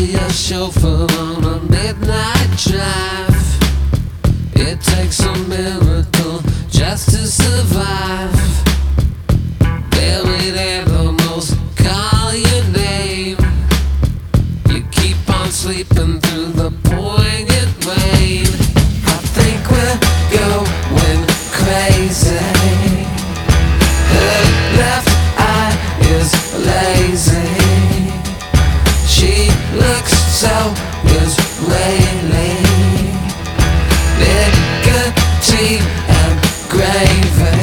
be a chauffeur on a midnight drive. It takes a miracle just to survive. Buried animals call your name. You keep on sleeping through the poignant rain. I think we're going crazy. Her left eye is lazy. She looks so Israeli. Nicotine and gravy.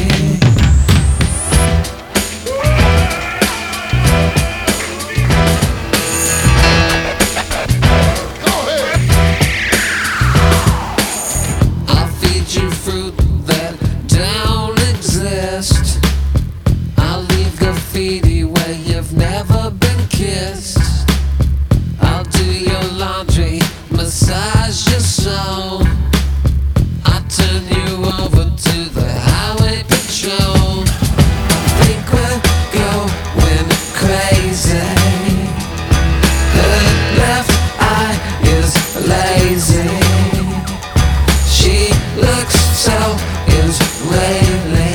I'll feed you fruit that don't exist. I'll leave graffiti where you've never been kissed. I'll do your laundry, massage your soul. I'll turn you over to the highway patrol. I think we're going crazy. Her left eye is lazy. She looks so Israeli.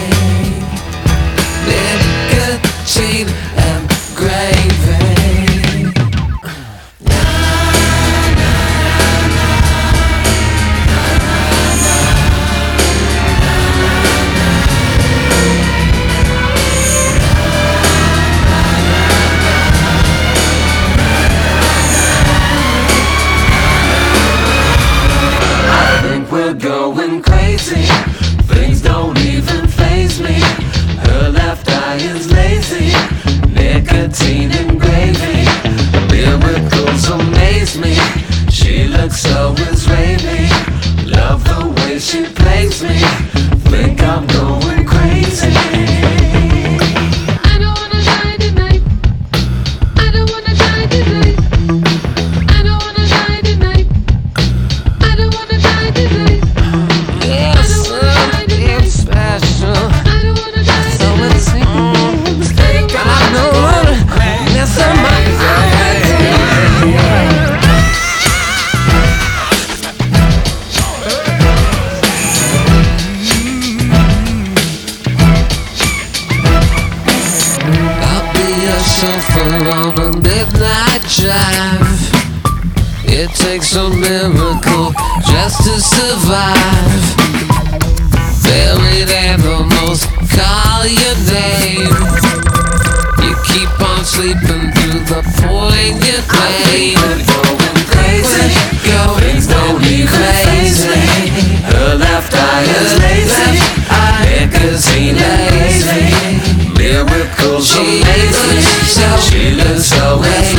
Nicotine and gravy. We're going crazy. Things don't even faze me. Her left eye is lazy. Nicotine and gravy. Miracles amaze me. She looks so Israeli. Love the way she plays me. Think I'm going crazy. I don't wanna die tonight. I don't wanna die tonight. I don't wanna die tonight. I don't wanna die tonight. Yes, it's special. I don't wanna die So it seems. I know that's amazing. I'll be a chauffeur on a midnight drive. It takes a miracle just to survive. Buried animals call your name. You keep on sleeping through the poignant rain. Going crazy. Things don't even faze me. Her left eye is lazy. Nicotine and gravy. Miracles amaze me. She looks so